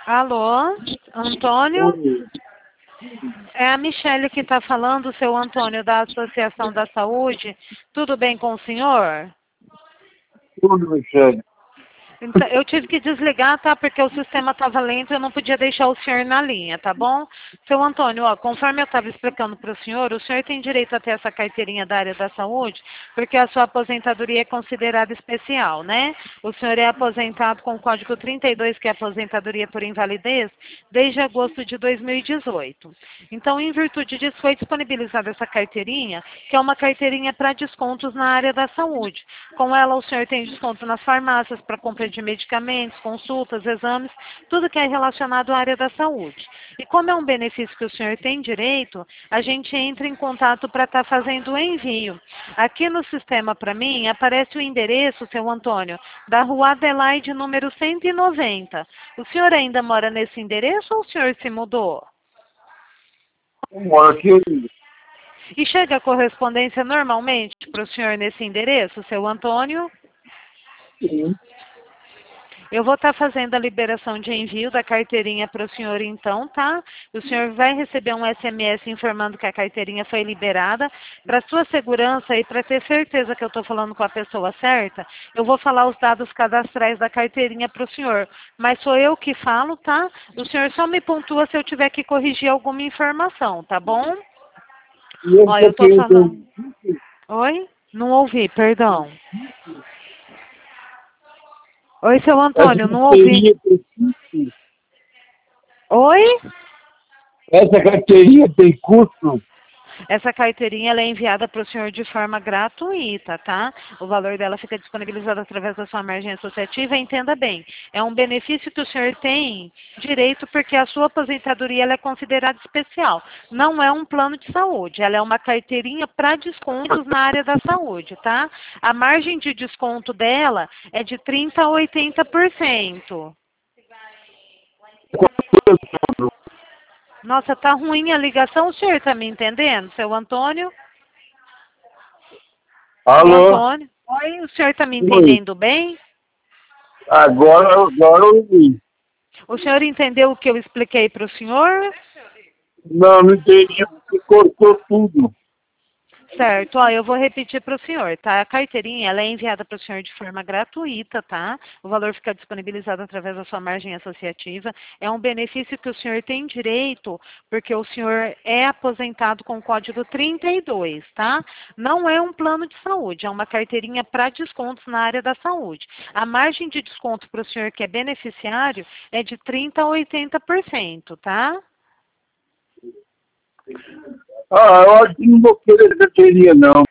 Alô, Antônio? Oi, É a Michele que está falando, seu Antônio, da Associação da Saúde. Tudo bem com o senhor? tudo, Michele. Então, eu tive que desligar, tá? Porque o sistema estava lento e eu não podia deixar o senhor na linha, tá bom? Seu Antônio, ó, conforme eu estava explicando para o senhor tem direito a ter essa carteirinha da área da saúde, porque a sua aposentadoria é considerada especial, né? O senhor é aposentado com o código 32, que é aposentadoria por invalidez, desde agosto de 2018. Então, em virtude disso, foi disponibilizada essa carteirinha, que é uma carteirinha para descontos na área da saúde. Com ela, o senhor tem desconto nas farmácias para compra de medicamentos, consultas, exames, tudo que é relacionado à área da saúde. E como é um benefício que o senhor tem direito, a gente entra em contato para estar fazendo o envio. Aqui no sistema, para mim, aparece o endereço, seu Antônio, da Rua Adelaide, número 190. O senhor ainda mora nesse endereço ou o senhor se mudou? Eu moro aqui ainda. E chega a correspondência normalmente para o senhor nesse endereço, seu Antônio? Sim. Eu vou estar fazendo a liberação de envio da carteirinha para o senhor então, tá? O senhor vai receber um SMS informando que a carteirinha foi liberada. Para sua segurança e para ter certeza que eu estou falando com a pessoa certa, eu vou falar os dados cadastrais da carteirinha para o senhor. Mas sou eu que falo, tá? O senhor só me pontua se eu tiver que corrigir alguma informação, tá bom? E eu Ó, eu só estou tenho falando. Oi? Não ouvi, perdão. Oi, seu essa Antônio, não ouvi. carteirinha tem custo. Oi? Essa carteirinha tem custo. Essa carteirinha ela é enviada para o senhor de forma gratuita, tá? O valor dela fica disponibilizado através da sua margem associativa. Entenda bem, é um benefício que o senhor tem direito porque a sua aposentadoria ela é considerada especial. Não é um plano de saúde, ela é uma carteirinha para descontos na área da saúde, tá? A margem de desconto dela é de 30% a 80%. Nossa, tá ruim a ligação, o senhor tá me entendendo, seu Antônio? Seu Alô? Antônio? Oi, o senhor está me Oi. entendendo bem? Agora eu ouvi. O senhor entendeu o que eu expliquei para o senhor? Não entendi porque cortou tudo. Certo, ó, eu vou repetir para o senhor, tá? A carteirinha, ela é enviada para o senhor de forma gratuita, tá? O valor fica disponibilizado através da sua margem associativa. É um benefício que o senhor tem direito, porque o senhor é aposentado com o código 32, tá? Não é um plano de saúde, é uma carteirinha para descontos na área da saúde. A margem de desconto para o senhor que é beneficiário é de 30% a 80%, tá? Eu acho que não vou querer carteirinha, não.